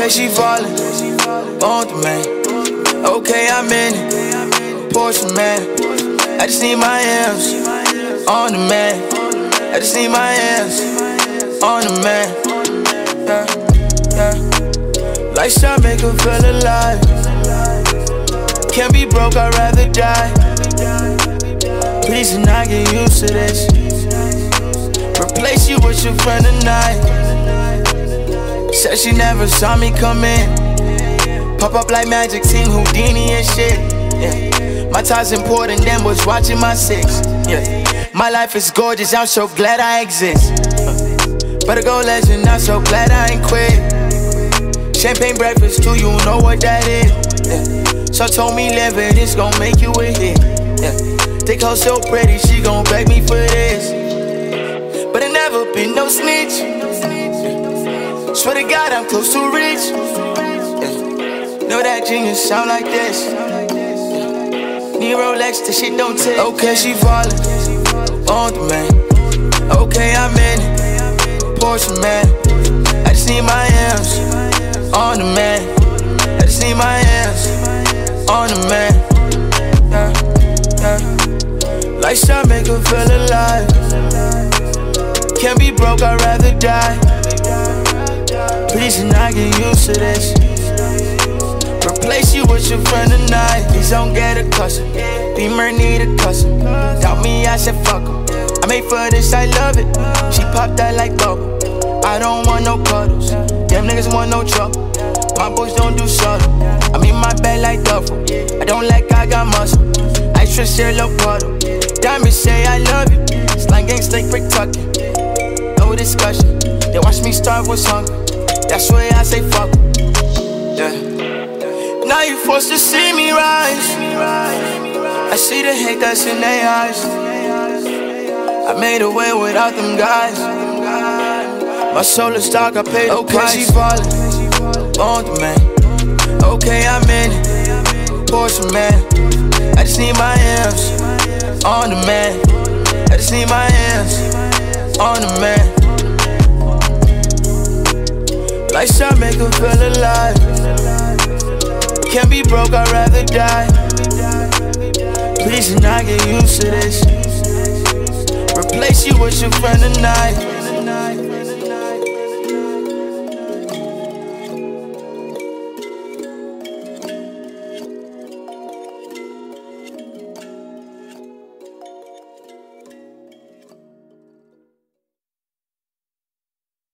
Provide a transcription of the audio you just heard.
Okay, she falling on the man. Okay, I'm in it. Porsche man. I just need my hands on the man. I just need my hands on the man. Yeah, yeah. Lifestyle make her feel alive. Can't be broke, I'd rather die. Please do not get used to this. Replace you with your friend tonight. Said she never saw me come in. Pop up like Magic, Team Houdini and shit. Yeah. My time's important than what's watching my six. Yeah. My life is gorgeous, I'm so glad I exist. Better go legend, I'm so glad I ain't quit. Champagne breakfast too, you know what that is. Yeah. So told me live it, it's gon' make you a hit. Yeah. Think her so pretty, she gon' beg me for this. But I never been no snitch. Yeah. Swear to God, I'm close to rich. Yeah. Know that genius sound like this. Need Rolex, the shit don't take. Okay, she falling on the man. Okay, I'm in it. Porsche man. I just need my hands on the man. I just need my hands on the man. Yeah, yeah. Lifestyle make her feel alive. Can't be broke, I'd rather die. Please do not get used to this. Replace you with your friend tonight. Please don't get accustomed. Beamer need a custom. Doubt me, I said fuck em. I made for this, I love it. She popped that like bubble. I don't want no cuddles. Them niggas want no trouble. My boys don't do subtle. I'm in my bed like duffel. I don't like I got muscle. I trust your little puddle. Diamonds say I love you. Slang gang steak brick tucking. No discussion. They watch me starve with hunger. That's why I say fuck em. Yeah. Now you forced to see me rise. I see the hate that's in their eyes. I made a way without them guys. My soul is dark, I paid the price. Okay, she falling on the man. Okay, I'm in it. Porsche man. I just need my hands on the man. I just need my hands on the man. Lifestyle make her feel alive. Can't be broke, I'd rather die. Please do not get used to this. Replace you with your friend tonight.